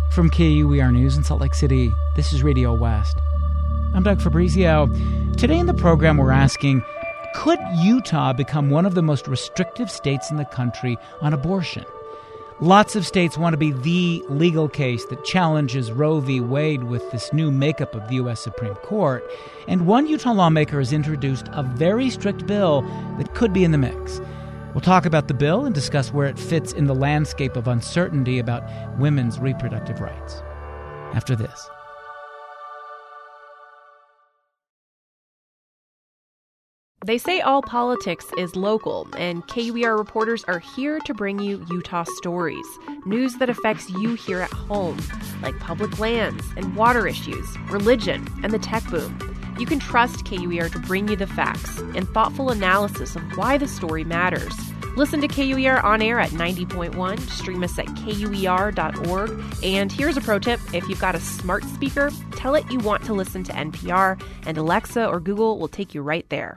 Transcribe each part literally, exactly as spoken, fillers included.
From K U E R News in Salt Lake City, this is Radio West. I'm Doug Fabrizio. Today in the program, we're asking, could Utah become one of the most restrictive states in the country on abortion? Lots of states want to be the legal case that challenges Roe v. Wade with this new makeup of the U S Supreme Court. And one Utah lawmaker has introduced a very strict bill that could be in the mix. We'll talk about the bill and discuss where it fits in the landscape of uncertainty about women's reproductive rights. After this. They say all politics is local, and K U E R reporters are here to bring you Utah stories, news that affects you here at home, like public lands and water issues, religion, and the tech boom. You can trust K U E R to bring you the facts and thoughtful analysis of why the story matters. Listen to K U E R on air at ninety point one, stream us at K U E R dot org, and here's a pro tip. If you've got a smart speaker, tell it you want to listen to N P R, and Alexa or Google will take you right there.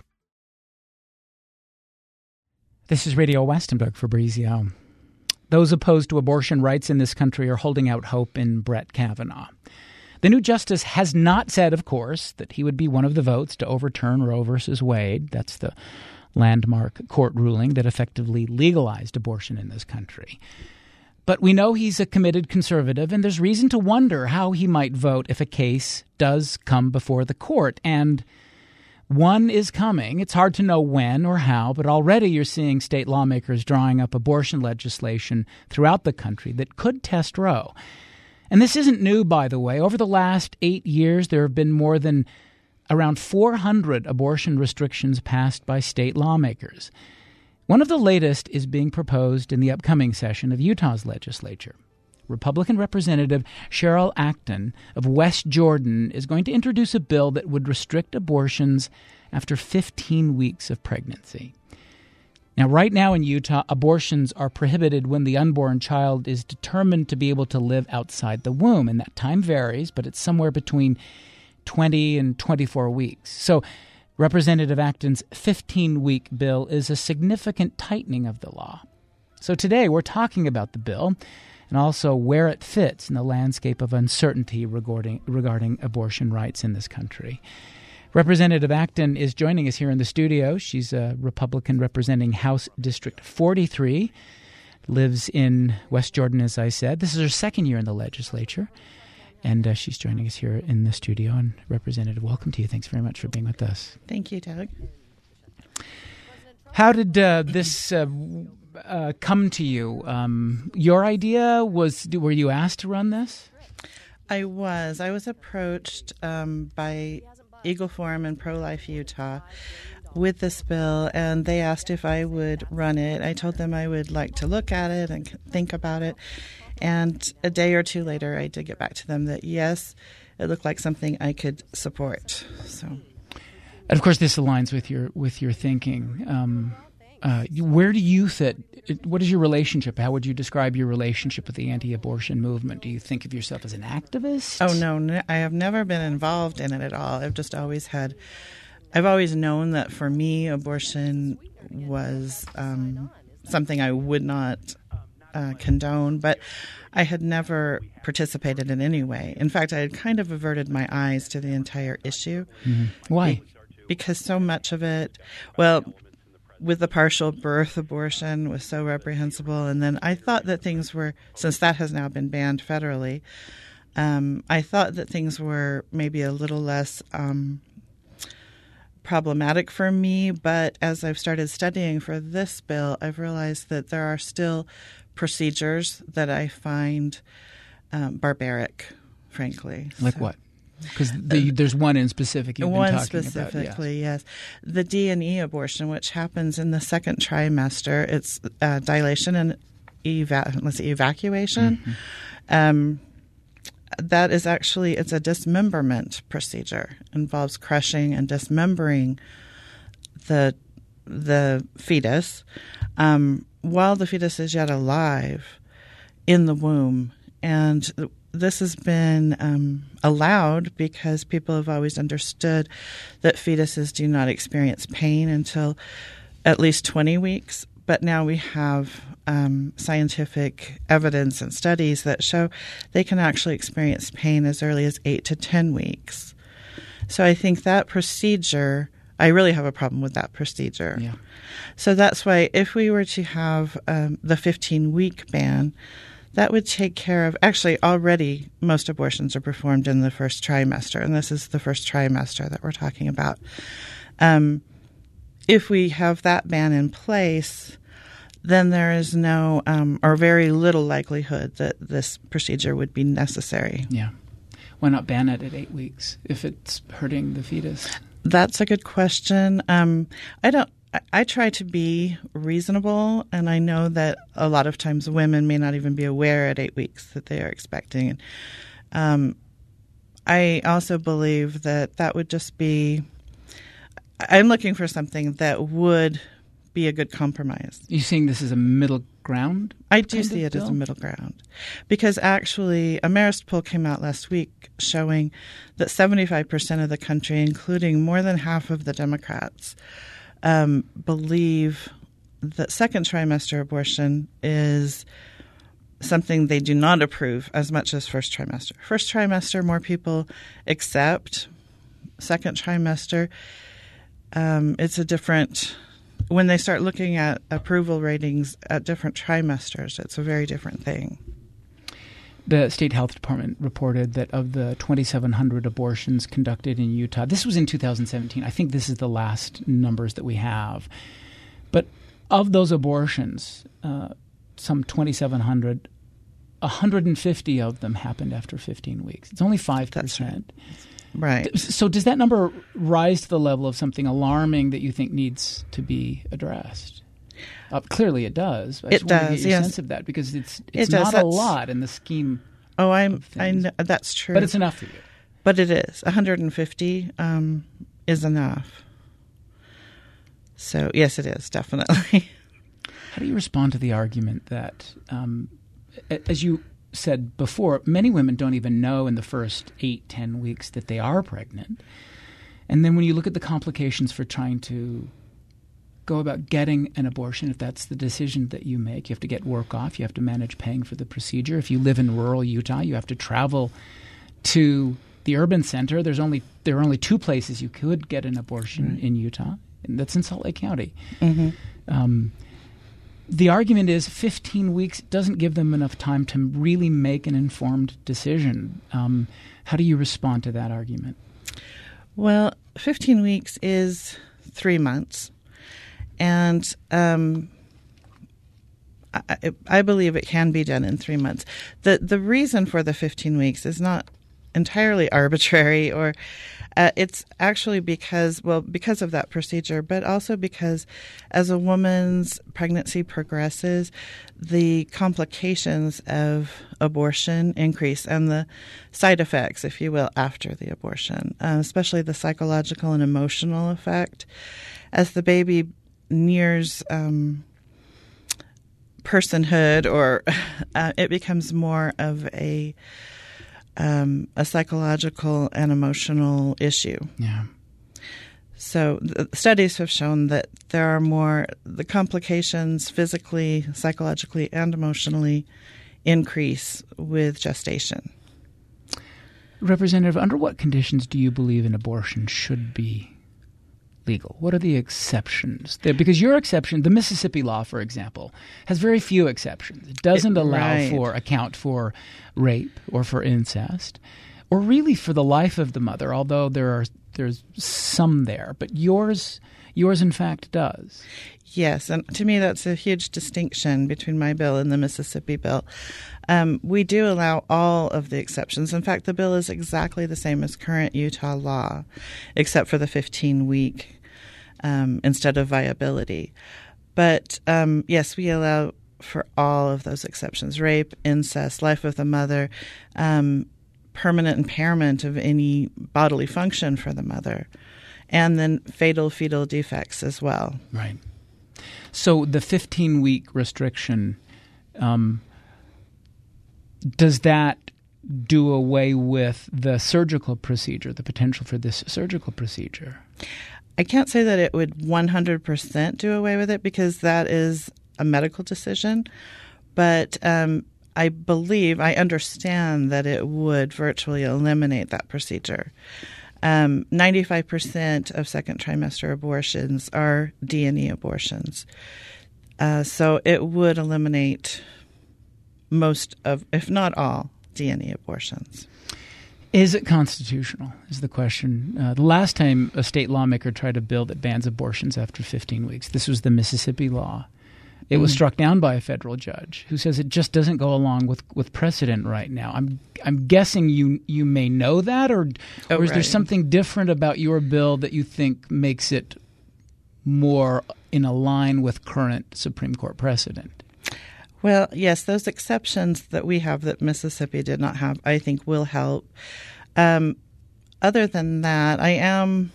This is Radio West. I'm Doug Fabrizio. Those opposed to abortion rights in this country are holding out hope in Brett Kavanaugh. The new justice has not said, of course, that he would be one of the votes to overturn Roe versus Wade. That's the landmark court ruling that effectively legalized abortion in this country. But we know he's a committed conservative, and there's reason to wonder how he might vote if a case does come before the court. And one is coming. It's hard to know when or how, but already you're seeing state lawmakers drawing up abortion legislation throughout the country that could test Roe. And this isn't new, by the way. Over the last eight years, there have been more than around four hundred abortion restrictions passed by state lawmakers. One of the latest is being proposed in the upcoming session of Utah's legislature. Republican Representative Cheryl Acton of West Jordan is going to introduce a bill that would restrict abortions after fifteen weeks of pregnancy. Now, right now in Utah, abortions are prohibited when the unborn child is determined to be able to live outside the womb, and that time varies, but it's somewhere between twenty and twenty-four weeks. So Representative Acton's fifteen-week bill is a significant tightening of the law. So today we're talking about the bill and also where it fits in the landscape of uncertainty regarding, regarding abortion rights in this country. Representative Acton is joining us here in the studio. She's a Republican representing House District forty-three, lives in West Jordan, as I said. This is her second year in the legislature, and uh, she's joining us here in the studio. And Representative, welcome to you. Thanks very much for being with us. Thank you, Doug. How did uh, this uh, uh, come to you? Um, your idea was, were you asked to run this? I was. I was approached um, by Eagle Forum and Pro-Life Utah with this bill, and they asked if I would run it. I told them I would like to look at it and think about it. And a day or two later, I did get back to them that, yes, it looked like something I could support. So, and of course, this aligns with your with your thinking. Um, uh, where do you fit? What is your relationship? How would you describe your relationship with the anti-abortion movement? Do you think of yourself as an activist? Oh, no, no, I have never been involved in it at all. I've just always had, I've always known that for me, abortion was um, something I would not uh, condone, but I had never participated in any way. In fact, I had kind of averted my eyes to the entire issue. Mm-hmm. Why? Be- because so much of it, well, with the partial birth abortion was so reprehensible. And then I thought that things were, since that has now been banned federally, um, I thought that things were maybe a little less um, problematic for me. But as I've started studying for this bill, I've realized that there are still procedures that I find um, barbaric, frankly. Like so, what? Because the, there's one in specific you've been one talking specifically, about, yes. yes. The D and E abortion, which happens in the second trimester, it's uh, dilation and eva- let's see, evacuation. Mm-hmm. Um, that is actually, it's a dismemberment procedure. It involves crushing and dismembering the the fetus um, while the fetus is yet alive in the womb. And this has been um, allowed because people have always understood that fetuses do not experience pain until at least twenty weeks. But now we have um, scientific evidence and studies that show they can actually experience pain as early as eight to ten weeks. So I think that procedure, I really have a problem with that procedure. Yeah. So that's why if we were to have um, the fifteen-week ban, that would take care of, actually already most abortions are performed in the first trimester, and this is the first trimester that we're talking about. Um, if we have that ban in place, then there is no um, or very little likelihood that this procedure would be necessary. Yeah. Why not ban it at eight weeks if it's hurting the fetus? That's a good question. Um, I don't. I, I try to be reasonable, and I know that a lot of times women may not even be aware at eight weeks that they are expecting. And, um, I also believe that that would just be. I'm looking for something that would be a good compromise. You're saying this is a middle ground? I do see it as a middle ground. Because actually, a Marist poll came out last week showing that seventy-five percent of the country, including more than half of the Democrats, um, believe that second trimester abortion is something they do not approve as much as first trimester. First trimester, more people accept. Second trimester, um, it's a different... When they start looking at approval ratings at different trimesters, it's a very different thing. The state health department reported that of the twenty-seven hundred abortions conducted in Utah, this was in two thousand seventeen. I think this is the last numbers that we have. But of those abortions, uh, some twenty-seven hundred, one hundred fifty of them happened after fifteen weeks. It's only five percent. That's right. Right. So does that number rise to the level of something alarming that you think needs to be addressed? Uh, clearly it does. I just it want does, to get your yes. sense of that because it's it's it not does. a lot in the scheme Oh, I'm. of I things. know, that's true. But it's enough for you. But it is. one hundred fifty um, is enough. So, yes, it is, definitely. How do you respond to the argument that, um, as you said before, many women don't even know in the first eight, ten weeks that they are pregnant. And then when you look at the complications for trying to go about getting an abortion, if that's the decision that you make, you have to get work off, you have to manage paying for the procedure. If you live in rural Utah, you have to travel to the urban center. There's only there are only two places you could get an abortion Right. in Utah, and that's in Salt Lake County. Mm-hmm. Um, the argument is fifteen weeks doesn't give them enough time to really make an informed decision. Um, how do you respond to that argument? Well, fifteen weeks is three months. And um, I, I believe it can be done in three months. The, the reason for the fifteen weeks is not entirely arbitrary, or uh, it's actually because, well, because of that procedure, but also because as a woman's pregnancy progresses, the complications of abortion increase and the side effects, if you will, after the abortion, uh, especially the psychological and emotional effect. As the baby nears um, personhood, or uh, it becomes more of a Um, a psychological and emotional issue. Yeah. So the studies have shown that there are more, the complications physically, psychologically, and emotionally increase with gestation. Representative, under what conditions do you believe an abortion should be legal? What are the exceptions there? Because your exception, the Mississippi law, for example, has very few exceptions. It doesn't It- allow right. for account for rape or for incest, or really for the life of the mother, although there are there's some there. But yours, yours in fact does. Yes, and to me that's a huge distinction between my bill and the Mississippi bill. Um, we do allow all of the exceptions. In fact, the bill is exactly the same as current Utah law, except for the fifteen-week um, instead of viability. But um, yes, we allow for all of those exceptions: rape, incest, life of the mother, um, permanent impairment of any bodily function for the mother, and then fatal fetal defects as well. Right. So the fifteen-week restriction, um, does that do away with the surgical procedure, the potential for this surgical procedure? I can't say that it would one hundred percent do away with it, because that is a medical decision, but um, I believe, I understand that it would virtually eliminate that procedure. Um, ninety-five percent of second trimester abortions are D and E abortions. Uh, so it would eliminate most of, if not all, D and E abortions. Is it constitutional, is the question. Uh, the last time a state lawmaker tried a bill that bans abortions after fifteen weeks, this was the Mississippi law. It was mm. struck down by a federal judge who says it just doesn't go along with, with precedent right now. I'm I'm guessing you you may know that, or, oh, or is right. there something different about your bill that you think makes it more in a line with current Supreme Court precedent? Well, yes, those exceptions that we have that Mississippi did not have, I think will help. Um, other than that, I am,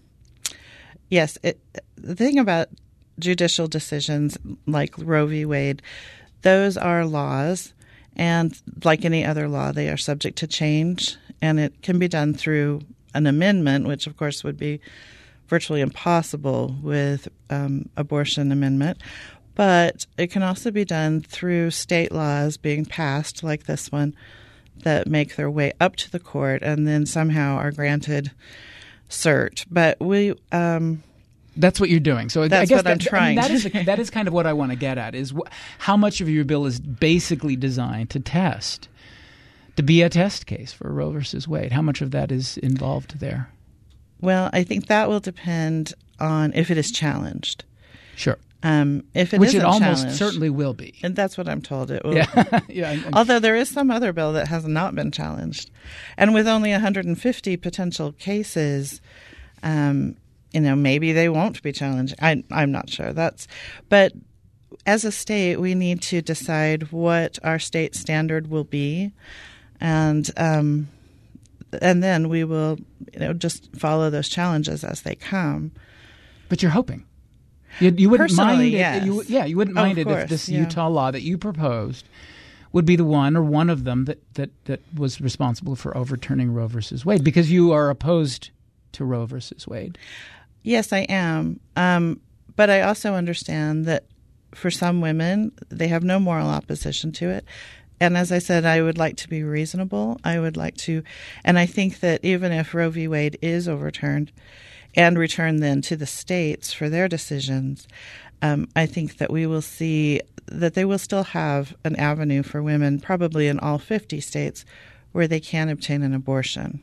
yes, it, the thing about judicial decisions like Roe v. Wade, those are laws, and like any other law, they are subject to change, and it can be done through an amendment, which of course would be virtually impossible with um, abortion amendment. But it can also be done through state laws being passed, like this one, that make their way up to the court and then somehow are granted cert. But we, um, that's what you're doing. So that's I guess what that, I'm trying. I mean, that is that is kind of what I want to get at: is wh- how much of your bill is basically designed to test, to be a test case for Roe versus Wade. How much of that is involved there? Well, I think that will depend on if it is challenged. Sure. Um, if it Which isn't it almost challenged, certainly will be. And that's what I'm told it will. Yeah. yeah, I'm, I'm, Although there is some other bill that has not been challenged. And with only one hundred fifty potential cases, um, you know, maybe they won't be challenged. I, I'm not sure. That's, but as a state, we need to decide what our state standard will be. And um, and then we will, you know, just follow those challenges as they come. But you're hoping. You, you wouldn't Personally, mind yes. it, you, yeah, you wouldn't Oh, mind of it if course, this yeah. Utah law that you proposed would be the one or one of them that, that, that was responsible for overturning Roe versus Wade, because you are opposed to Roe versus Wade. Yes, I am. Um, but I also understand that for some women, they have no moral opposition to it. And as I said, I would like to be reasonable. I would like to, and I think that even if Roe v. Wade is overturned and returned then to the states for their decisions, um, I think that we will see that they will still have an avenue for women, probably in all fifty states, where they can obtain an abortion.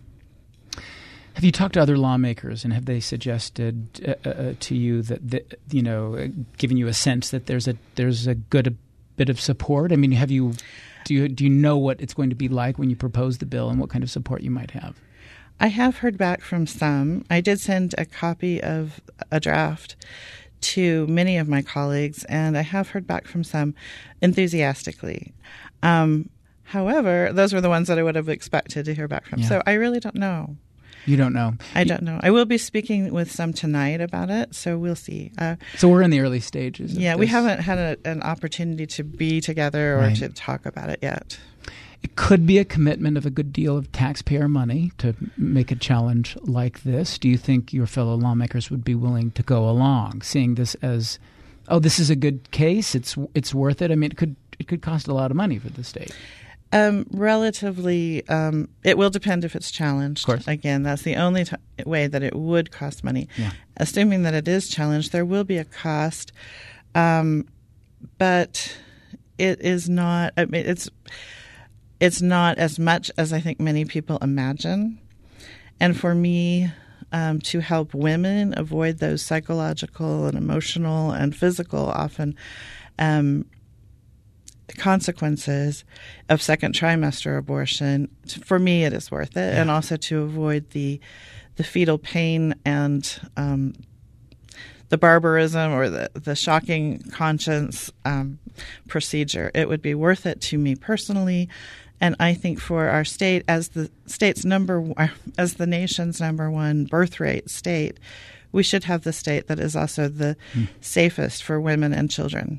Have you talked to other lawmakers, and have they suggested uh, uh, to you that, that you know, uh, giving you a sense that there's a there's a good a bit of support? I mean, have you do you do you know what it's going to be like when you propose the bill, and what kind of support you might have? I have heard back from some. I did send a copy of a draft to many of my colleagues, and I have heard back from some enthusiastically. Um, however, those were the ones that I would have expected to hear back from. Yeah. So I really don't know. You don't know. I don't know. I will be speaking with some tonight about it, so we'll see. Uh, so we're in the early stages. Yeah, of we this. haven't had a, an opportunity to be together or Right. to talk about it yet. It could be a commitment of a good deal of taxpayer money to make a challenge like this. Do you think your fellow lawmakers would be willing to go along, seeing this as, oh, this is a good case, it's it's worth it? I mean, it could it could cost a lot of money for the state. Um, relatively, um, it will depend if it's challenged. Of course. Again, that's the only t- way that it would cost money. Yeah. Assuming that it is challenged, there will be a cost, um, but it is not. I mean, it's it's not as much as I think many people imagine. And for me, um, to help women avoid those psychological and emotional and physical, often. Um, consequences of second trimester abortion, for me it is worth it. Yeah. And also to avoid the the fetal pain and um, the barbarism or the, the shocking conscience um, procedure. It would be worth it to me personally, and I think for our state, as the state's number as the nation's number one birth rate state, we should have the state that is also the mm. safest for women and children,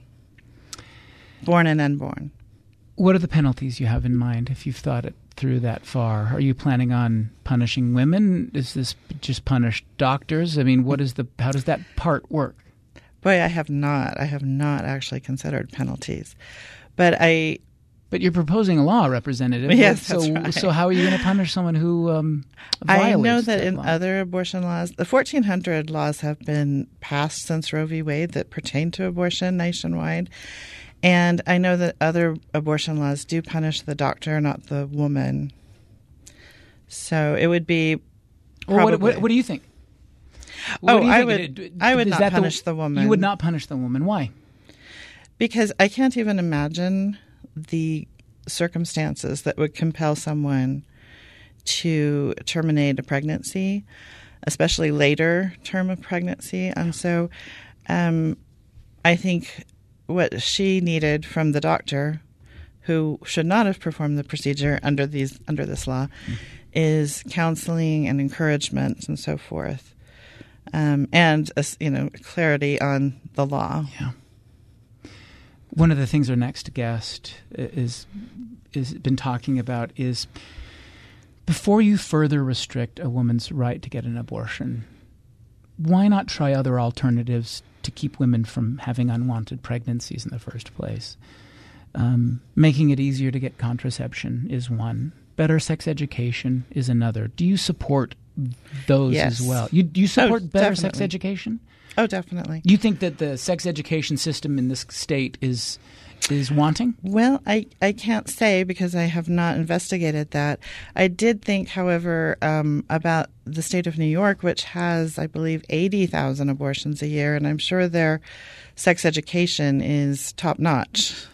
born and unborn. What are the penalties you have in mind if you've thought it through that far? Are you planning on punishing women? Is this just punish doctors? I mean, what is the how does that part work? Boy, I have not. I have not actually considered penalties. But I... But you're proposing a law, Representative. Yes, so, that's right. So how are you going to punish someone who um, violates I know that in law? other abortion laws, the fourteen hundred laws have been passed since Roe v. Wade that pertain to abortion nationwide. And I know that other abortion laws do punish the doctor, not the woman. So it would be well, probably... What, what, what do you think? What Oh, do you I think? would, I would Is not that punish the, the woman. You would not punish the woman. Why? Because I can't even imagine the circumstances that would compel someone to terminate a pregnancy, especially later term of pregnancy. And so um, I think what she needed from the doctor, who should not have performed the procedure under these under this law, mm-hmm. is counseling and encouragement and so forth, um, and uh, you know clarity on the law. Yeah. One of the things our next guest is is been talking about is before you further restrict a woman's right to get an abortion, why not try other alternatives to keep women from having unwanted pregnancies in the first place? Um, making it easier to get contraception is one. Better sex education is another. Do you support those yes. as well? You do you support oh, better definitely. sex education? Oh, definitely. You think that the sex education system in this state is is wanting? Well, I, I can't say because I have not investigated that. I did think, however, um, about the state of New York, which has, I believe, eighty thousand abortions a year, and I'm sure their sex education is top-notch.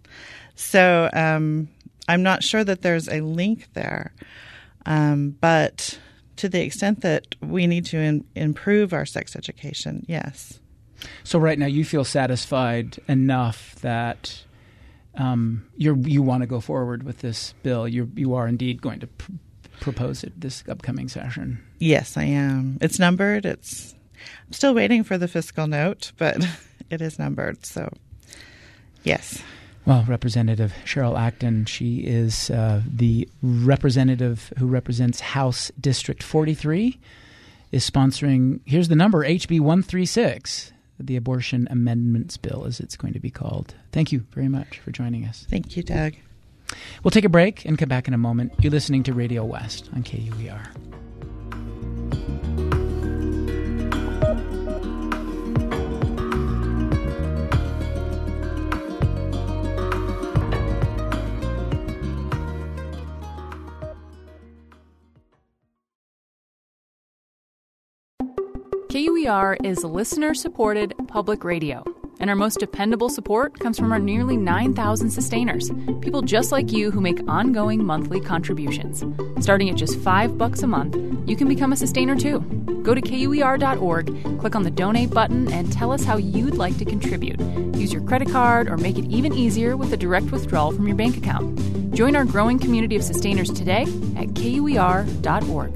So um, I'm not sure that there's a link there. Um, but to the extent that we need to in, improve our sex education, yes. So right now you feel satisfied enough that um, you you want to go forward with this bill. You you are indeed going to pr- propose it this upcoming session. Yes, I am. It's numbered. It's I'm still waiting for the fiscal note, but it is numbered. So yes. Well, Representative Cheryl Acton, she is uh, the representative who represents House District forty-three, is sponsoring, here's the number, H B one thirty-six, the Abortion Amendments Bill, as it's going to be called. Thank you very much for joining us. Thank you, Doug. We'll take a break and come back in a moment. You're listening to Radio West on K U E R. K U E R is listener-supported public radio, and our most dependable support comes from our nearly nine thousand sustainers, people just like you who make ongoing monthly contributions. Starting at just five bucks a month, you can become a sustainer too. Go to K U E R dot org, click on the donate button, and tell us how you'd like to contribute. Use your credit card or make it even easier with a direct withdrawal from your bank account. Join our growing community of sustainers today at K U E R dot org.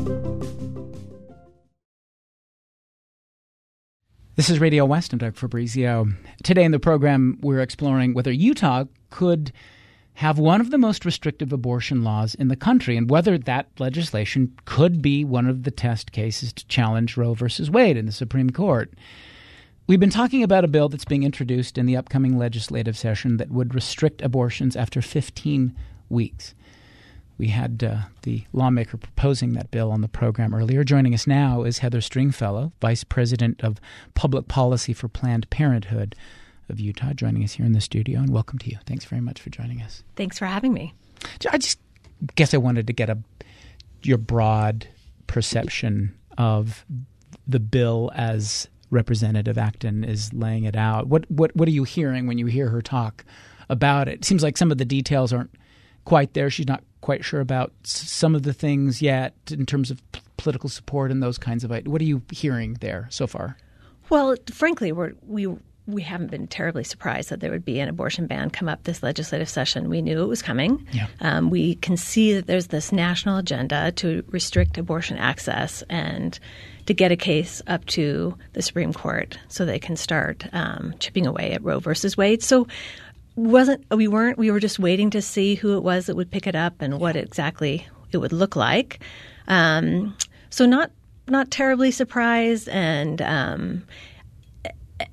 This is Radio West. I'm Doug Fabrizio. Today in the program, we're exploring whether Utah could have one of the most restrictive abortion laws in the country and whether that legislation could be one of the test cases to challenge Roe versus Wade in the Supreme Court. We've been talking about a bill that's being introduced in the upcoming legislative session that would restrict abortions after fifteen weeks. We had uh, the lawmaker proposing that bill on the program earlier. Joining us now is Heather Stringfellow, Vice President of Public Policy for Planned Parenthood of Utah, joining us here in the studio. And welcome to you. Thanks very much for joining us. Thanks for having me. I just guess I wanted to get a your broad perception of the bill as Representative Acton is laying it out. What what what are you hearing when you hear her talk about it? It seems like some of the details aren't quite there. She's not quite sure about some of the things yet in terms of p- political support and those kinds of ideas. What are you hearing there so far? Well, frankly, we're, we we haven't been terribly surprised that there would be an abortion ban come up this legislative session. We knew it was coming. Yeah. Um, we can see that there's this national agenda to restrict abortion access and to get a case up to the Supreme Court so they can start um, chipping away at Roe versus Wade. So wasn't we weren't we were just waiting to see who it was that would pick it up and what exactly it would look like. Um, so not not terribly surprised, and um,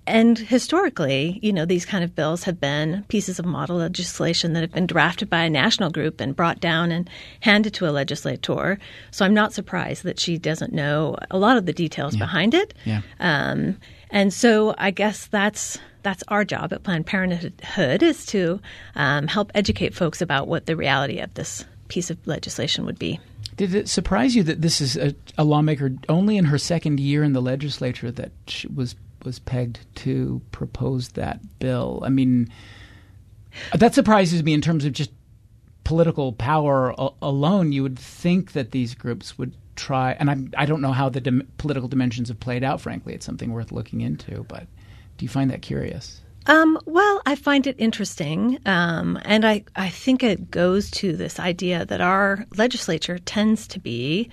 and historically, you know, these kind of bills have been pieces of model legislation that have been drafted by a national group and brought down and handed to a legislator. So I'm not surprised that she doesn't know a lot of the details yeah. behind it. Yeah. Um, and so I guess that's that's our job at Planned Parenthood, is to um, help educate folks about what the reality of this piece of legislation would be. Did it surprise you that this is a, a lawmaker only in her second year in the legislature that she was was pegged to propose that bill? I mean, that surprises me in terms of just political power a- alone. You would think that these groups would try, and I, I don't know how the dim- political dimensions have played out, frankly. It's something worth looking into, but do you find that curious? Um, well, I find it interesting, um, and I, I think it goes to this idea that our legislature tends to be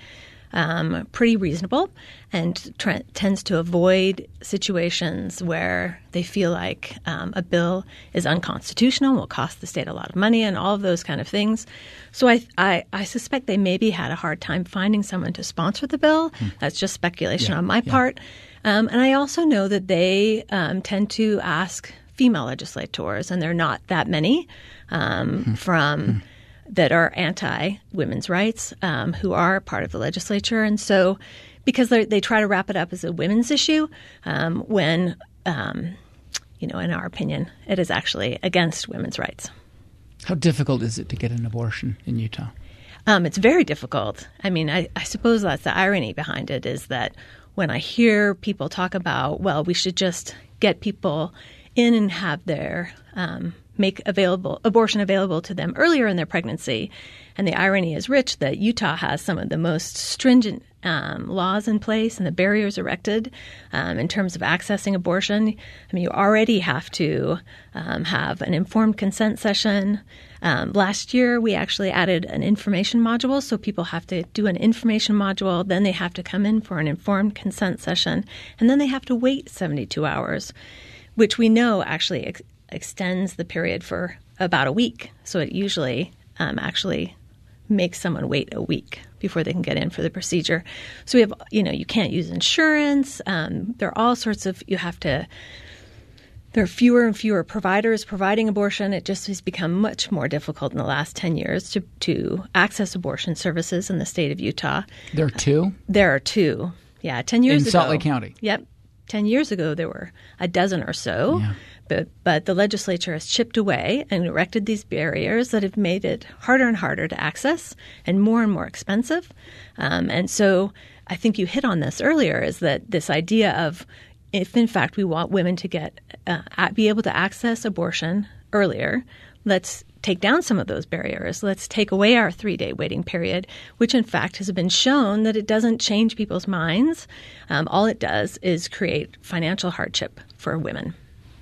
um, pretty reasonable and tre- tends to avoid situations where they feel like um, a bill is unconstitutional, will cost the state a lot of money, and all of those kind of things. So I, I, I suspect they maybe had a hard time finding someone to sponsor the bill. Hmm. That's just speculation yeah, on my yeah. part. Um, and I also know that they um, tend to ask female legislators, and there are not that many um, hmm. from hmm. that are anti-women's rights um, who are part of the legislature. And so because they try to wrap it up as a women's issue um, when, um, you know, in our opinion, it is actually against women's rights. How difficult is it to get an abortion in Utah? Um, it's very difficult. I mean, I, I suppose that's the irony behind it, is that when I hear people talk about, well, we should just get people in and have their um, make available abortion available to them earlier in their pregnancy. And the irony is rich that Utah has some of the most stringent um, laws in place and the barriers erected um, in terms of accessing abortion. I mean, you already have to um, have an informed consent session. Um, last year, we actually added an information module, so people have to do an information module, then they have to come in for an informed consent session, and then they have to wait seventy-two hours, which we know actually ex- extends the period for about a week. So it usually um, actually makes someone wait a week before they can get in for the procedure. So we have, you know, you can't use insurance. Um, there are all sorts of, you have to, there are fewer and fewer providers providing abortion. It just has become much more difficult in the last ten years to, to access abortion services in the state of Utah. There are two? Uh, there are two. Yeah, ten years in ago. In Salt Lake County? Yep. Ten years ago, there were a dozen or so, yeah. but but the legislature has chipped away and erected these barriers that have made it harder and harder to access and more and more expensive. Um, and so I think you hit on this earlier, is that this idea of, if in fact we want women to get uh, be able to access abortion earlier, let's take down some of those barriers. Let's take away our three-day waiting period, which in fact has been shown that it doesn't change people's minds. Um, all it does is create financial hardship for women.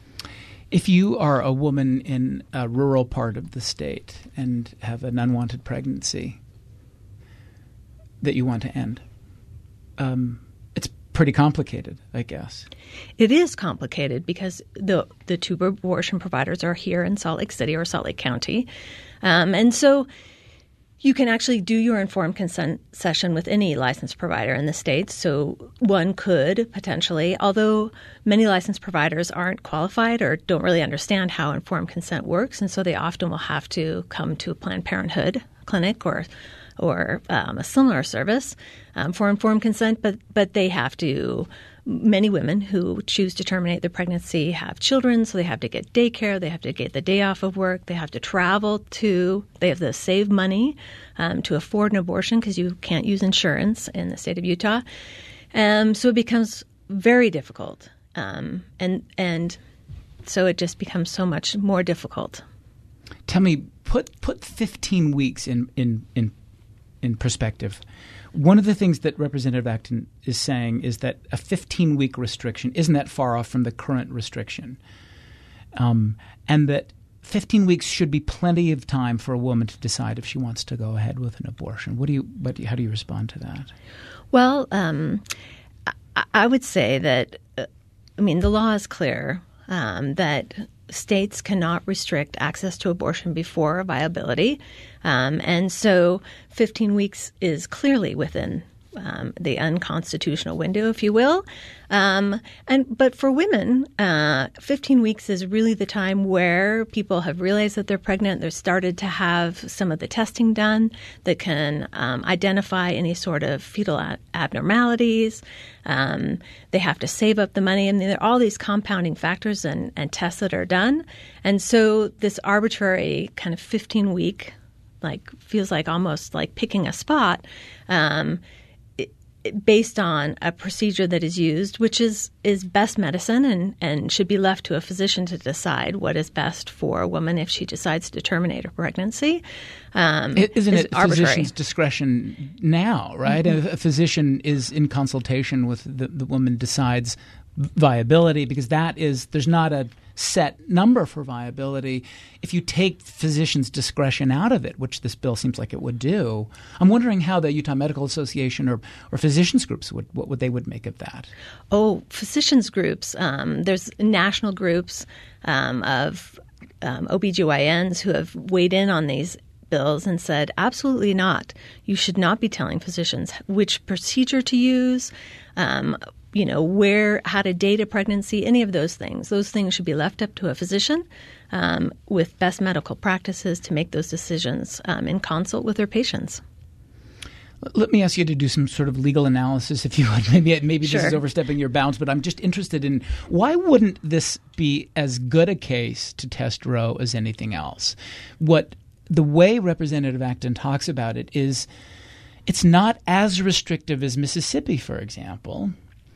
If you are a woman in a rural part of the state and have an unwanted pregnancy that you want to end, um, it's pretty complicated, I guess. It is complicated because the the two abortion providers are here in Salt Lake City or Salt Lake County. Um, and so you can actually do your informed consent session with any licensed provider in the state. So one could potentially, although many licensed providers aren't qualified or don't really understand how informed consent works, and so they often will have to come to a Planned Parenthood clinic or or um, a similar service um, for informed consent, but but they have to. Many women who choose to terminate their pregnancy have children, so they have to get daycare, they have to get the day off of work, they have to travel to, they have to save money um, to afford an abortion because you can't use insurance in the state of Utah. Um, so it becomes very difficult, um, and and so it just becomes so much more difficult. Tell me, put put fifteen weeks in in in, in perspective. One of the things that Representative Acton is saying is that a fifteen-week restriction isn't that far off from the current restriction, um, and that fifteen weeks should be plenty of time for a woman to decide if she wants to go ahead with an abortion. What do you? What do you, how do you respond to that? Well, um, I, I would say that, uh, I mean, the law is clear um, that states cannot restrict access to abortion before viability. Um, and so fifteen weeks is clearly within um, the unconstitutional window, if you will. Um, and but for women, uh, fifteen weeks is really the time where people have realized that they're pregnant. They've started to have some of the testing done that can um, identify any sort of fetal a- abnormalities. Um, they have to save up the money. I mean, there are all these compounding factors and, and tests that are done. And so this arbitrary kind of fifteen-week, like feels like almost like picking a spot, um, based on a procedure that is used, which is, is best medicine and, and should be left to a physician to decide what is best for a woman if she decides to terminate her pregnancy. Um, Isn't is it arbitrary. physician's discretion now, right? Mm-hmm. A, a physician is in consultation with the, the woman, decides viability, because that is – there's not a set number for viability. If you take physicians' discretion out of it, which this bill seems like it would do, I'm wondering how the Utah Medical Association or, or physicians groups would what would they would make of that. Oh, physicians groups. Um, there's national groups um, of um, O B G Y Ns who have weighed in on these bills and said, absolutely not. You should not be telling physicians which procedure to use, um, you know, where, how to date a pregnancy, any of those things. Those things should be left up to a physician um, with best medical practices to make those decisions um, in consult with their patients. Let me ask you to do some sort of legal analysis, if you would. Maybe maybe Sure. this is overstepping your bounds, but I'm just interested in why wouldn't this be as good a case to test Roe as anything else? What the way Representative Acton talks about it is it's not as restrictive as Mississippi, for example.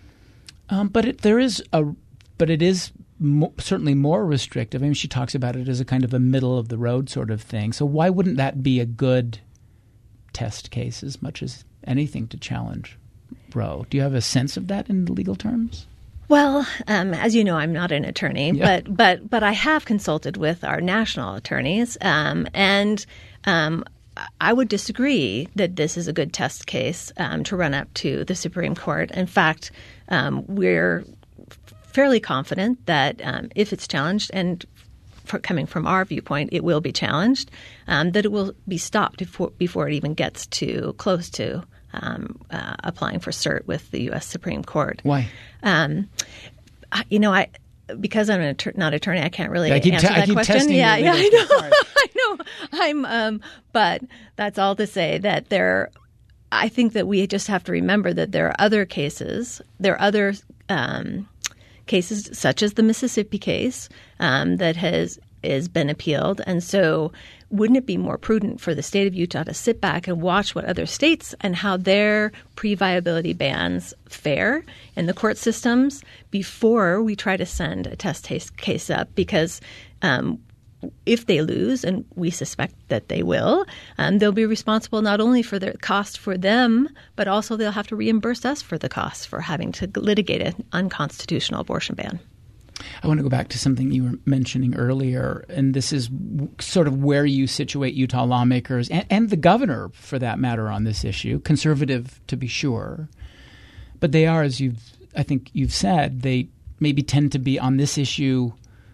Um, but it, there is a, but it is mo- certainly more restrictive. I mean, she talks about it as a kind of a middle of the road sort of thing. So why wouldn't that be a good test case as much as anything to challenge Roe? Do you have a sense of that in legal terms? Well, um, as you know, I'm not an attorney, Yeah. but but but I have consulted with our national attorneys, um, and um, I would disagree that this is a good test case um, to run up to the Supreme Court. In fact, um, we're fairly confident that um, if it's challenged, and for coming from our viewpoint, it will be challenged, um, that it will be stopped before, before it even gets to close to um, uh, applying for cert with the U S Supreme Court. Why? Um, I- you know, I because I'm an attor- not an attorney, I can't really Yeah, I keep answer te- I that keep question. testing Yeah, your yeah, legal I know, skills. Sorry. I know. I'm, um, but that's all to say that there. I think that we just have to remember that there are other cases. There are other um, cases, such as the Mississippi case, um, that has has been appealed, and so. Wouldn't it be more prudent for the state of Utah to sit back and watch what other states and how their pre-viability bans fare in the court systems before we try to send a test case up? Because um, if they lose, and we suspect that they will, um, they'll be responsible not only for the cost for them, but also they'll have to reimburse us for the cost for having to litigate an unconstitutional abortion ban. I want to go back to something you were mentioning earlier, and this is w- sort of where you situate Utah lawmakers and, and the governor, for that matter, on this issue. Conservative, to be sure, but they are, as you've, I think you've said, they maybe tend to be on this issue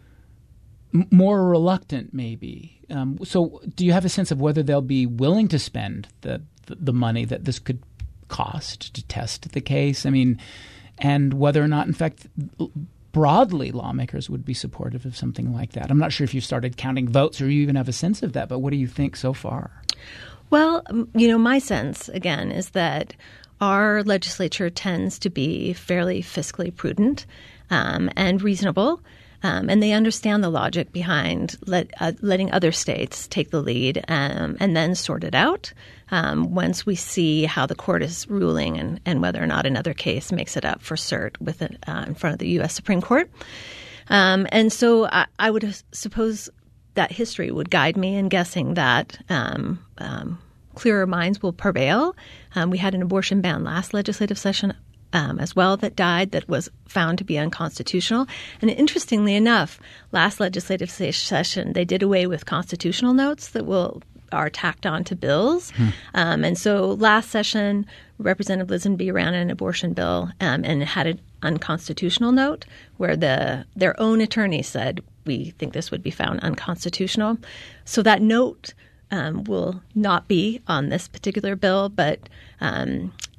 m- more reluctant, maybe. Um, so, do you have a sense of whether they'll be willing to spend the the, the money that this could cost to test the case? I mean, and whether or not, in fact, broadly, lawmakers would be supportive of something like that. I'm not sure if you've started counting votes or you even have a sense of that, but what do you think so far? Well, you know, my sense, again, is that our legislature tends to be fairly fiscally prudent um, and reasonable, um, and they understand the logic behind let, uh, letting other states take the lead um, and then sort it out um, once we see how the court is ruling and, and whether or not another case makes it up for cert with it, uh, in front of the U S Supreme Court. Um, and so I, I would suppose that history would guide me in guessing that um, um, clearer minds will prevail. Um, we had an abortion ban last legislative session um, as well that died that was found to be unconstitutional. And interestingly enough, last legislative session, they did away with constitutional notes that will are tacked on to bills. Hmm. Um, and so last session, Representative Lisenby ran an abortion bill um, and had an unconstitutional note where the their own attorney said, we think this would be found unconstitutional. So that note um, will not be on this particular bill, but um,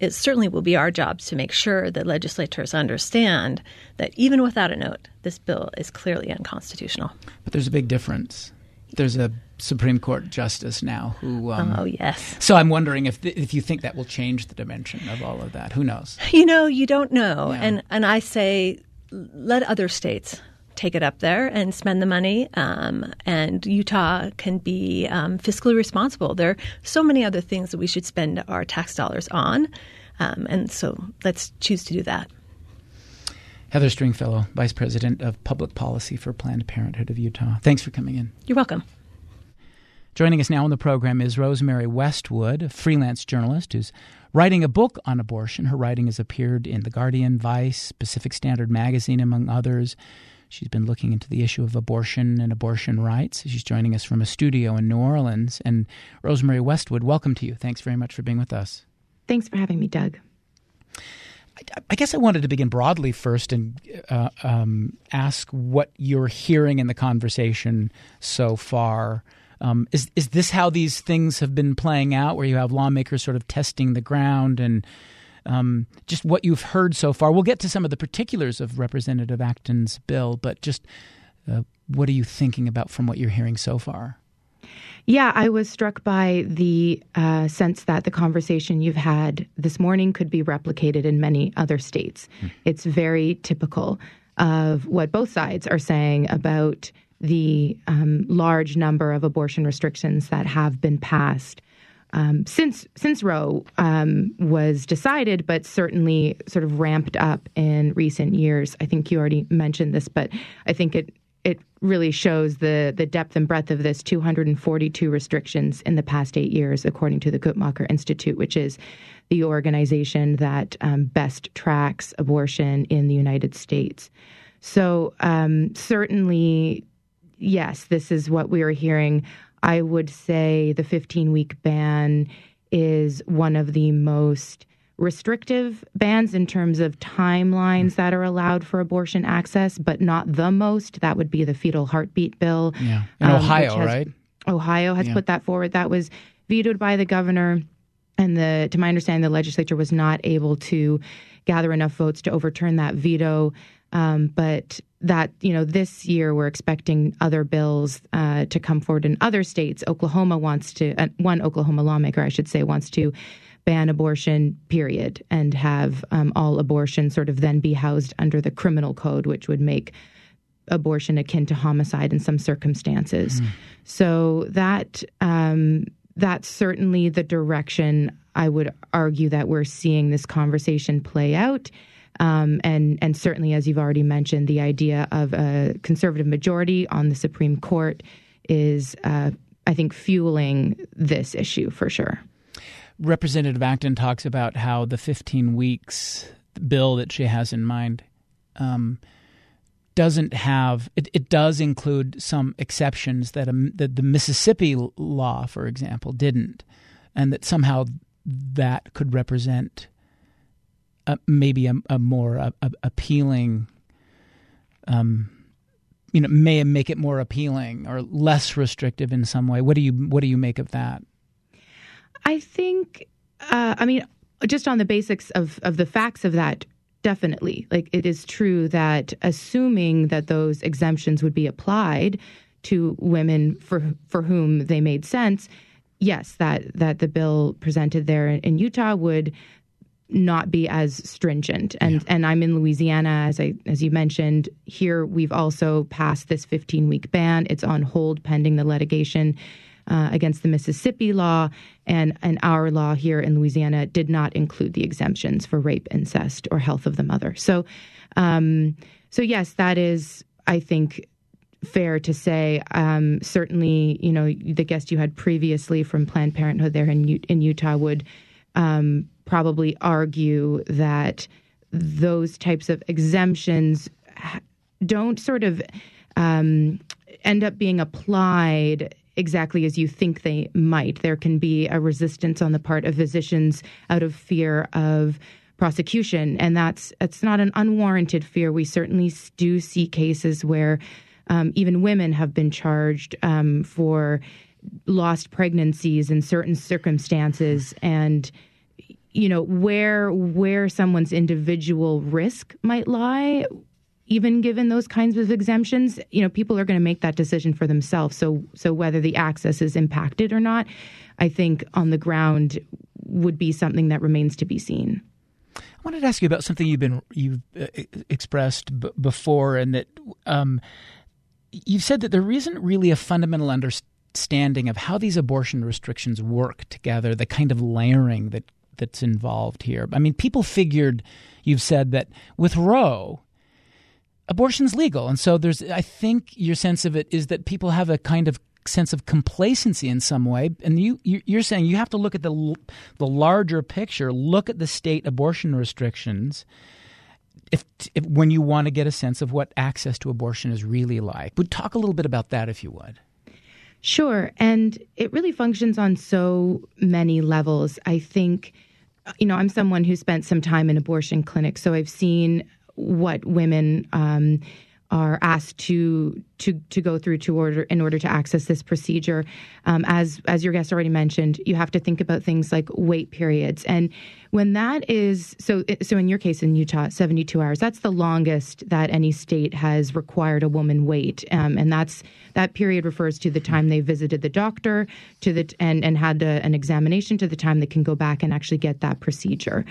it certainly will be our jobs to make sure that legislators understand that even without a note, this bill is clearly unconstitutional. But there's a big difference. There's a Supreme Court justice now who... Um, oh, yes. So I'm wondering if th- if you think that will change the dimension of all of that. Who knows? You know, you don't know. Yeah. And, and I say let other states take it up there and spend the money. Um, and Utah can be um, fiscally responsible. There are so many other things that we should spend our tax dollars on. Um, and so let's choose to do that. Heather Stringfellow, Vice President of Public Policy for Planned Parenthood of Utah. Thanks for coming in. You're welcome. Joining us now on the program is Rosemary Westwood, a freelance journalist who's writing a book on abortion. Her writing has appeared in The Guardian, Vice, Pacific Standard Magazine, among others. She's been looking into the issue of abortion and abortion rights. She's joining us from a studio in New Orleans. And Rosemary Westwood, welcome to you. Thanks very much for being with us. Thanks for having me, Doug. I, I guess I wanted to begin broadly first and uh, um, ask what you're hearing in the conversation so far. Um, is is this how these things have been playing out, where you have lawmakers sort of testing the ground and um, just what you've heard so far? We'll get to some of the particulars of Representative Acton's bill, but just uh, what are you thinking about from what you're hearing so far? Yeah, I was struck by the uh, sense that the conversation you've had this morning could be replicated in many other states. Hmm. It's very typical of what both sides are saying about the um, large number of abortion restrictions that have been passed um, since since Roe um, was decided, but certainly sort of ramped up in recent years. I think you already mentioned this, but I think it it really shows the the depth and breadth of this. two hundred forty-two restrictions in the past eight years, according to the Guttmacher Institute, which is the organization that um, best tracks abortion in the United States. So um, certainly, yes, this is what we are hearing. I would say the fifteen-week ban is one of the most restrictive bans in terms of timelines that are allowed for abortion access, but not the most. That would be the fetal heartbeat bill. Yeah, in um, Ohio, has, right? Ohio has yeah. put that forward. That was vetoed by the governor, and the, to my understanding, the legislature was not able to gather enough votes to overturn that veto. Um, but that, you know, this year we're expecting other bills uh, to come forward in other states. Oklahoma wants to, uh, one Oklahoma lawmaker, I should say, wants to ban abortion, period, and have um, all abortion sort of then be housed under the criminal code, which would make abortion akin to homicide in some circumstances. Mm. So that um, that's certainly the direction I would argue that we're seeing this conversation play out. Um, and, and certainly, as you've already mentioned, the idea of a conservative majority on the Supreme Court is, uh, I think, fueling this issue for sure. Representative Acton talks about how the fifteen weeks bill that she has in mind um, doesn't have it, it does include some exceptions that, um, that the Mississippi law, for example, didn't, and that somehow that could represent uh, maybe a, a more a, a appealing, um, you know, may make it more appealing or less restrictive in some way. What do you what do you make of that? I think, uh, I mean, just on the basics of, of the facts of that, definitely. Like, it is true that assuming that those exemptions would be applied to women for for whom they made sense, yes, that, that the bill presented there in Utah would not be as stringent. And yeah. and I'm in Louisiana, as I as you mentioned. Here, we've also passed this fifteen-week ban. It's on hold pending the litigation Uh, against the Mississippi law, and, and our law here in Louisiana did not include the exemptions for rape, incest, or health of the mother. So, um, so yes, that is, I think, fair to say. Um, certainly, you know, the guest you had previously from Planned Parenthood there in, in Utah would um, probably argue that those types of exemptions don't sort of um, end up being applied exactly as you think they might. There can be a resistance on the part of physicians out of fear of prosecution, and that's it's not an unwarranted fear. We certainly do see cases where um, even women have been charged um, for lost pregnancies in certain circumstances, and you know, where where someone's individual risk might lie, even given those kinds of exemptions, you know, people are going to make that decision for themselves. So so whether the access is impacted or not, I think on the ground would be something that remains to be seen. I wanted to ask you about something you've been you've uh, expressed b- before, and that um, you've said that there isn't really a fundamental understanding of how these abortion restrictions work together, the kind of layering that that's involved here. I mean, people figured, you've said, that with Roe, abortion's legal, and so there's. I think your sense of it is that people have a kind of sense of complacency in some way, and you you're saying you have to look at the the larger picture, look at the state abortion restrictions, if, if when you want to get a sense of what access to abortion is really like. But talk a little bit about that, if you would. Sure, and it really functions on so many levels. I think, you know, I'm someone who spent some time in abortion clinics, so I've seen what women um, are asked to to to go through to order in order to access this procedure. Um, as as your guest already mentioned, you have to think about things like wait periods, and when that is so so in your case in Utah, seventy-two hours. That's the longest that any state has required a woman wait, um, and that's that period refers to the time they visited the doctor to the and and had a, an examination to the time they can go back and actually get that procedure.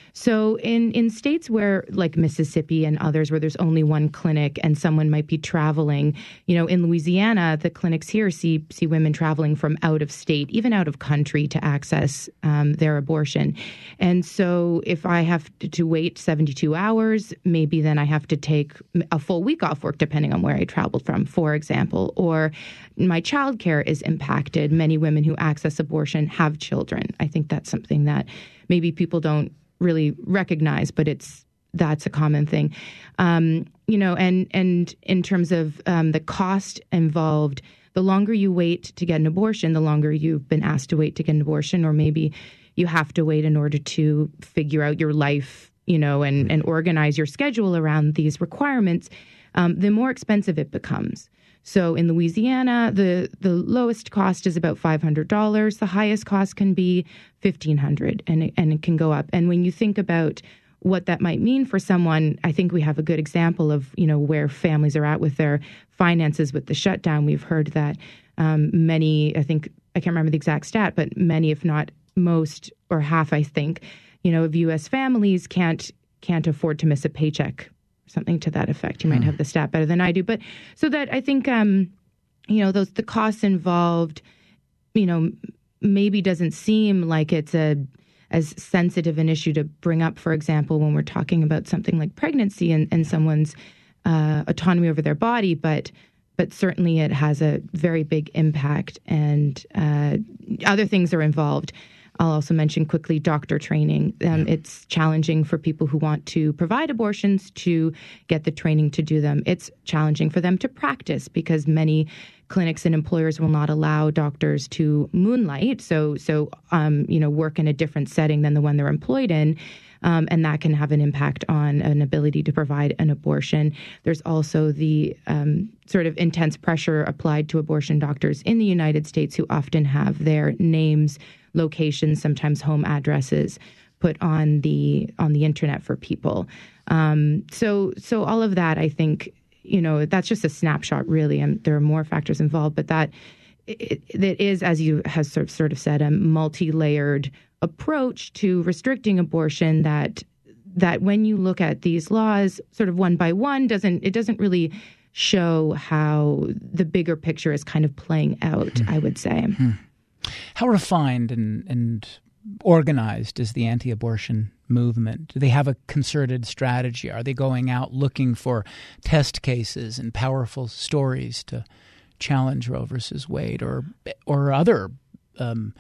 So in, in states where, like Mississippi and others, where there's only one clinic and someone might be traveling, you know, in Louisiana, the clinics here see see women traveling from out of state, even out of country, to access um, their abortion. And so if I have to, to wait seventy-two hours, maybe then I have to take a full week off work, depending on where I traveled from, for example, or my childcare is impacted. Many women who access abortion have children. I think that's something that maybe people don't really recognize, but it's that's a common thing, um, you know. And and in terms of um, the cost involved, the longer you wait to get an abortion, the longer you've been asked to wait to get an abortion, or maybe you have to wait in order to figure out your life, you know, and and organize your schedule around these requirements. Um, the more expensive it becomes. So in Louisiana, the, the lowest cost is about five hundred dollars. The highest cost can be fifteen hundred dollars, and it, and it can go up. And when you think about what that might mean for someone, I think we have a good example of, you know, where families are at with their finances with the shutdown. We've heard that um, many, I think, I can't remember the exact stat, but many, if not most or half, I think, you know, of U S families can't can't afford to miss a paycheck. Something to that effect. You might have the stat better than I do. But so that I think, um, you know, those the costs involved, you know, maybe doesn't seem like it's a as sensitive an issue to bring up, for example, when we're talking about something like pregnancy and, and someone's uh, autonomy over their body. But but certainly it has a very big impact, and uh, other things are involved. I'll also mention quickly doctor training. Um, yeah. It's challenging for people who want to provide abortions to get the training to do them. It's challenging for them to practice because many clinics and employers will not allow doctors to moonlight, so so um, you know, work in a different setting than the one they're employed in. Um, and that can have an impact on an ability to provide an abortion. There's also the um, sort of intense pressure applied to abortion doctors in the United States who often have their names, locations, sometimes home addresses put on the on the internet for people. Um, so so all of that, I think, you know, that's just a snapshot, really. And there are more factors involved, but that it, it is, as you have sort of, sort of said, a multi-layered approach to restricting abortion that that when you look at these laws sort of one by one, doesn't it doesn't really show how the bigger picture is kind of playing out, mm-hmm. I would say. Mm-hmm. How refined and, and organized is the anti-abortion movement? Do they have a concerted strategy? Are they going out looking for test cases and powerful stories to challenge Roe versus Wade or or other um,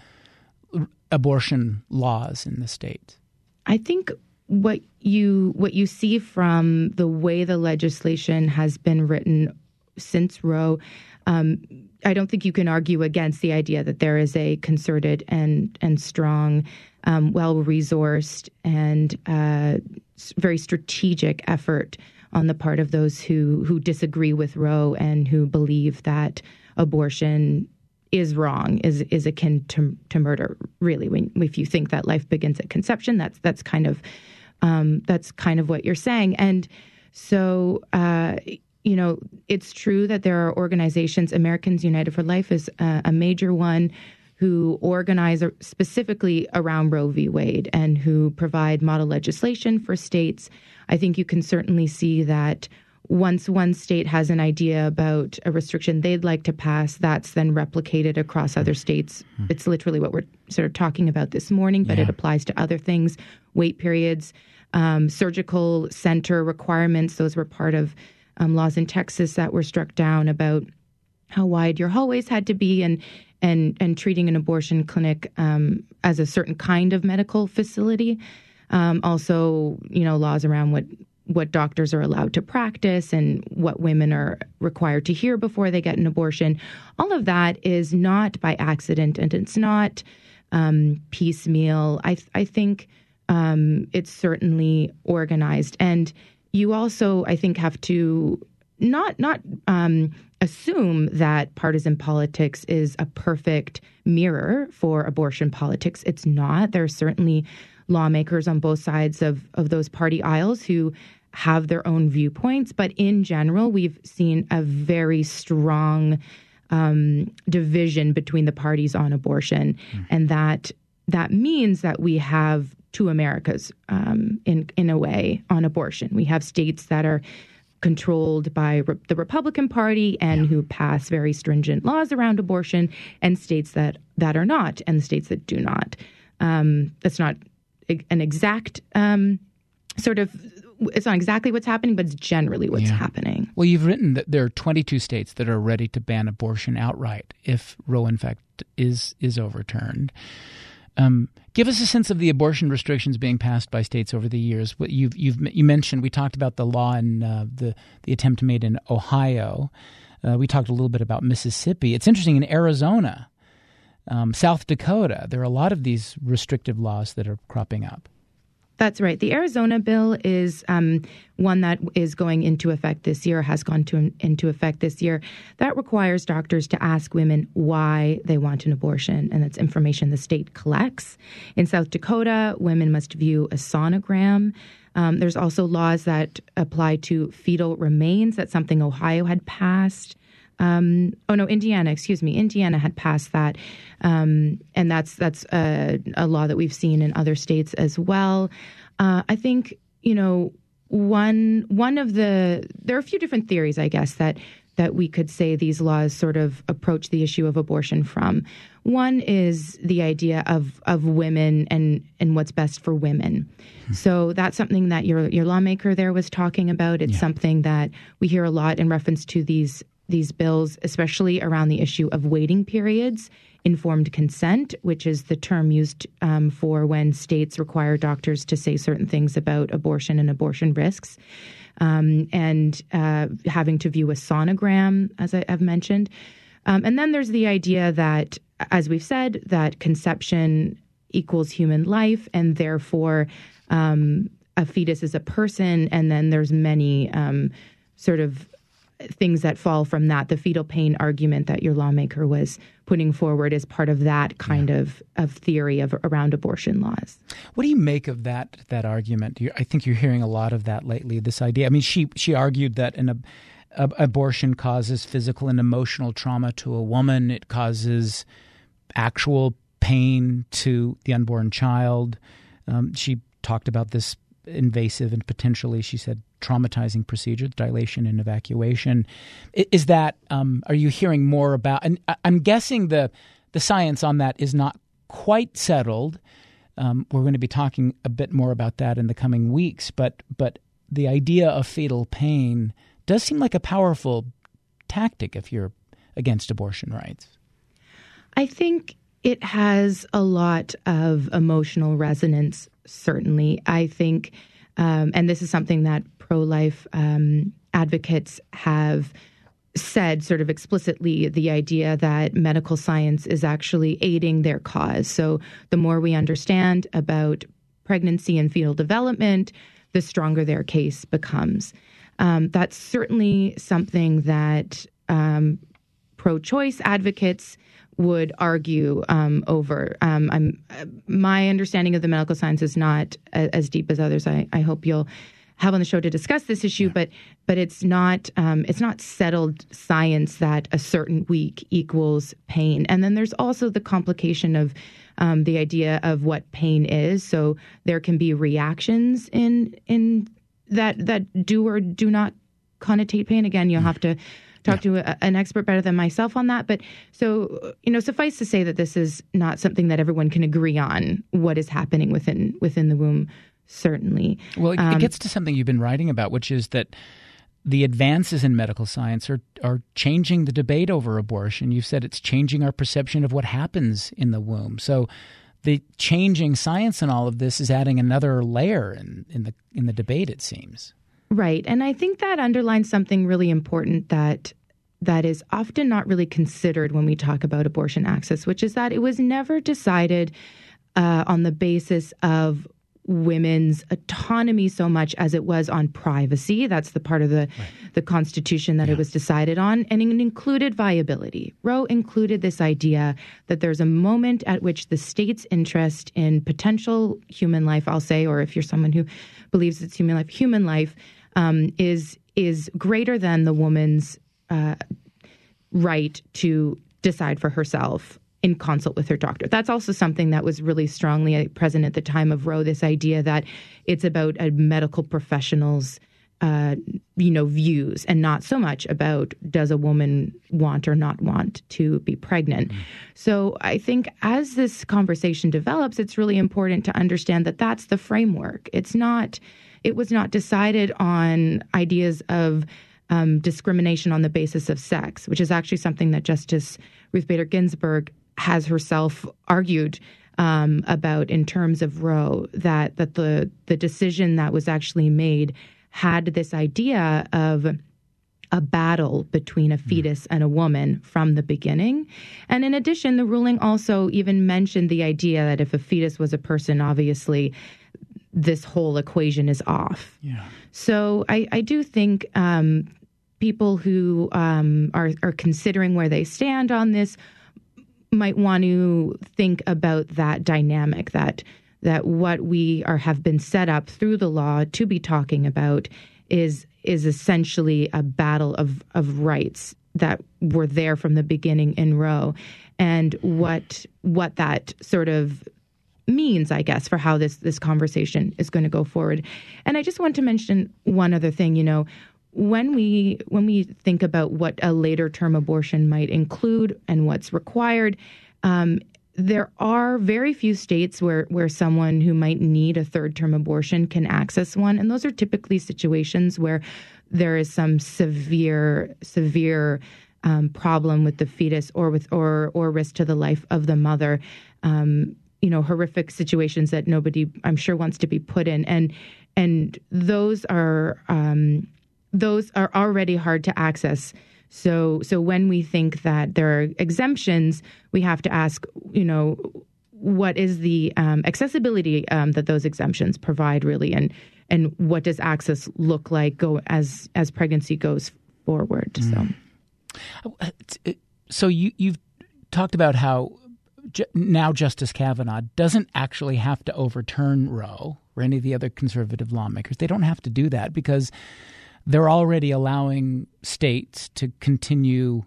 abortion laws in the state? I think what you what you see from the way the legislation has been written since Roe, um, I don't think you can argue against the idea that there is a concerted and and strong, um, well-resourced and uh, very strategic effort on the part of those who who disagree with Roe and who believe that abortion is wrong, is is akin to to murder. Really, when if you think that life begins at conception, that's that's kind of um, that's kind of what you're saying. And so, uh, you know, it's true that there are organizations. Americans United for Life is a, a major one, who organize specifically around Roe v. Wade and who provide model legislation for states. I think you can certainly see that once one state has an idea about a restriction they'd like to pass, that's then replicated across other states. Mm-hmm. It's literally what we're sort of talking about this morning, but yeah. it applies to other things, wait periods, um, surgical center requirements. Those were part of um, laws in Texas that were struck down about how wide your hallways had to be, and and and treating an abortion clinic um, as a certain kind of medical facility. Um, also, you know, laws around what what doctors are allowed to practice and what women are required to hear before they get an abortion. All of that is not by accident, and it's not um, piecemeal. I I think um, it's certainly organized, and you also, I think, have to not not um, assume that partisan politics is a perfect mirror for abortion politics. It's not. There are certainly lawmakers on both sides of, of those party aisles who have their own viewpoints. But in general, we've seen a very strong um, division between the parties on abortion. Mm. And that that means that we have two Americas um, in, in a way on abortion. We have states that are controlled by re- the Republican Party and yeah. who pass very stringent laws around abortion, and states that, that are not, and states that do not. Um, that's not an exact um, sort of, it's not exactly what's happening, but it's generally what's yeah. happening. Well, you've written that there are twenty-two states that are ready to ban abortion outright if Roe, in fact, is is overturned. Um, give us a sense of the abortion restrictions being passed by states over the years. What you've you've you mentioned, we talked about the law and uh, the the attempt made in Ohio. Uh, we talked a little bit about Mississippi. It's interesting, in Arizona, um, South Dakota, there are a lot of these restrictive laws that are cropping up. That's right. The Arizona bill is um, one that is going into effect this year, has gone to, into effect this year. That requires doctors to ask women why they want an abortion, and that's information the state collects. In South Dakota, women must view a sonogram. Um, there's also laws that apply to fetal remains. That's something Ohio had passed. Um, oh, no, Indiana, excuse me. Indiana had passed that. Um, and that's that's a, a law that we've seen in other states as well. Uh, I think, you know, one one of the there are a few different theories, I guess, that that we could say these laws sort of approach the issue of abortion from. One is the idea of of women and, and what's best for women. Hmm. So that's something that your your lawmaker there was talking about. It's yeah. something that we hear a lot in reference to these these bills, especially around the issue of waiting periods, informed consent, which is the term used um, for when states require doctors to say certain things about abortion and abortion risks, um, and uh, having to view a sonogram, as I, I've mentioned. Um, and then there's the idea that, as we've said, that conception equals human life, and therefore um, a fetus is a person, and then there's many um, sort of things that fall from that. The fetal pain argument that your lawmaker was putting forward is part of that kind yeah. of, of theory of around abortion laws. What do you make of that that argument? You, I think you're hearing a lot of that lately, this idea. I mean, she she argued that an ab- ab- abortion causes physical and emotional trauma to a woman. It causes actual pain to the unborn child. Um, she talked about this invasive and potentially, she said, traumatizing procedure, dilation and evacuation. Is that, um, are you hearing more about, and I'm guessing the the science on that is not quite settled. Um, we're going to be talking a bit more about that in the coming weeks, but but the idea of fetal pain does seem like a powerful tactic if you're against abortion rights. I think it has a lot of emotional resonance, certainly. I think, um, and this is something that pro-life um, advocates have said sort of explicitly, the idea that medical science is actually aiding their cause. So the more we understand about pregnancy and fetal development, the stronger their case becomes. Um, that's certainly something that um, pro-choice advocates would argue um, over. Um, I'm my understanding of the medical science is not a, as deep as others. I, I hope you'll have on the show to discuss this issue, but but it's not um, it's not settled science that a certain week equals pain. And then there's also the complication of um, the idea of what pain is. So there can be reactions in in that that do or do not connotate pain. Again, you'll have to talk yeah. to a, an expert better than myself on that. But so, you know, suffice to say that this is not something that everyone can agree on what is happening within within the womb. Certainly. Well, it, um, it gets to something you've been writing about, which is that the advances in medical science are, are changing the debate over abortion. You've said it's changing our perception of what happens in the womb. So the changing science in all of this is adding another layer in, in the in the debate, it seems. Right. And I think that underlines something really important that that is often not really considered when we talk about abortion access, which is that it was never decided uh, on the basis of women's autonomy so much as it was on privacy. That's the part of the, right. the Constitution that yeah. it was decided on. And it included viability. Roe included this idea that there's a moment at which the state's interest in potential human life, I'll say, or if you're someone who believes it's human life, human life um, is is greater than the woman's uh, right to decide for herself in consult with her doctor. That's also something that was really strongly present at the time of Roe, this idea that it's about a medical professional's, uh, you know, views and not so much about does a woman want or not want to be pregnant. Mm. So I think as this conversation develops, it's really important to understand that that's the framework. It's not, it was not decided on ideas of um, discrimination on the basis of sex, which is actually something that Justice Ruth Bader Ginsburg has herself argued um, about in terms of Roe, that that the the decision that was actually made had this idea of a battle between a fetus and a woman from the beginning. And in addition, the ruling also even mentioned the idea that if a fetus was a person, obviously this whole equation is off. Yeah. So I, I do think um, people who um, are, are considering where they stand on this might want to think about that dynamic, that that what we are have been set up through the law to be talking about is is essentially a battle of of rights that were there from the beginning in Roe, and what what that sort of means, I guess, for how this this conversation is going to go forward. And I just want to mention one other thing, you know. When we when we think about what a later term abortion might include and what's required, um, there are very few states where, where someone who might need a third term abortion can access one. And those are typically situations where there is some severe, severe um, problem with the fetus or with or or risk to the life of the mother. Um, you know, horrific situations that nobody, I'm sure, wants to be put in. And and those are um, those are already hard to access. So so when we think that there are exemptions, we have to ask, you know, what is the um, accessibility um, that those exemptions provide really, and and what does access look like go as as pregnancy goes forward? Mm. So so you you've talked about how now Justice Kavanaugh doesn't actually have to overturn Roe or any of the other conservative lawmakers. They don't have to do that because they're already allowing states to continue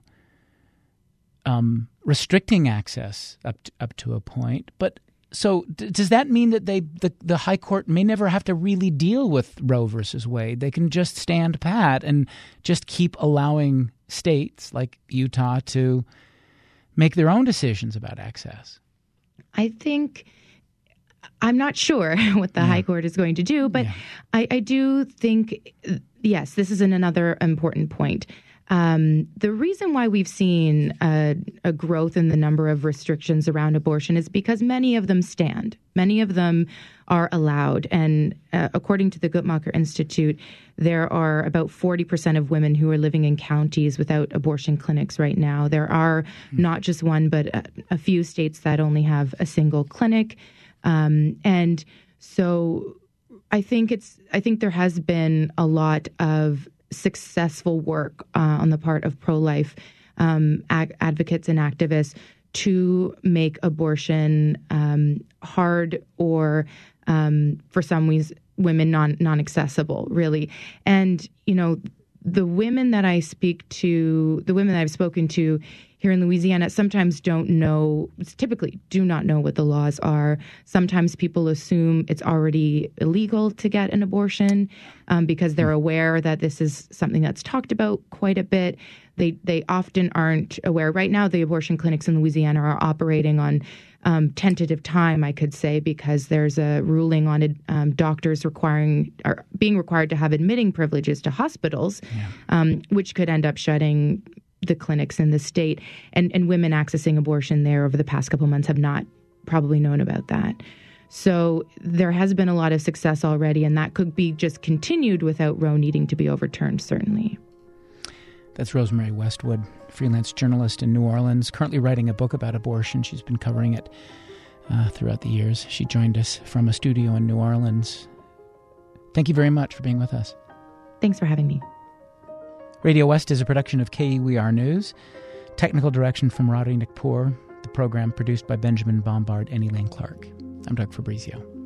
um, restricting access up to, up to a point. But so d- does that mean that they the, the high court may never have to really deal with Roe versus Wade? They can just stand pat and just keep allowing states like Utah to make their own decisions about access? I think I'm not sure what the yeah. High Court is going to do, but yeah. I, I do think, yes, this is an, another important point. Um, the reason why we've seen a, a growth in the number of restrictions around abortion is because many of them stand. Many of them are allowed. And uh, according to the Guttmacher Institute, there are about forty percent of women who are living in counties without abortion clinics right now. There are mm-hmm. not just one, but a, a few states that only have a single clinic. Um, and so I think it's I think there has been a lot of successful work uh, on the part of pro-life um, ag- advocates and activists to make abortion um, hard or um, for some ways women non non-accessible, really. And, you know, the women that I speak to, the women that I've spoken to here in Louisiana sometimes don't know, typically do not know what the laws are. Sometimes people assume it's already illegal to get an abortion um, because they're aware that this is something that's talked about quite a bit. They they often aren't aware. Right now, the abortion clinics in Louisiana are operating on um, tentative time, I could say, because there's a ruling on it, um, doctors requiring or being required to have admitting privileges to hospitals, yeah. um, which could end up shutting the clinics in the state. And, and women accessing abortion there over the past couple months have not probably known about that. So there has been a lot of success already, and that could be just continued without Roe needing to be overturned, certainly. That's Rosemary Westwood, freelance journalist in New Orleans, currently writing a book about abortion. She's been covering it uh, throughout the years. She joined us from a studio in New Orleans. Thank you very much for being with us. Thanks for having me. Radio West is a production of K U E R News. Technical direction from Roddy Nikpour. The program produced by Benjamin Bombard and Elaine Clark. I'm Doug Fabrizio.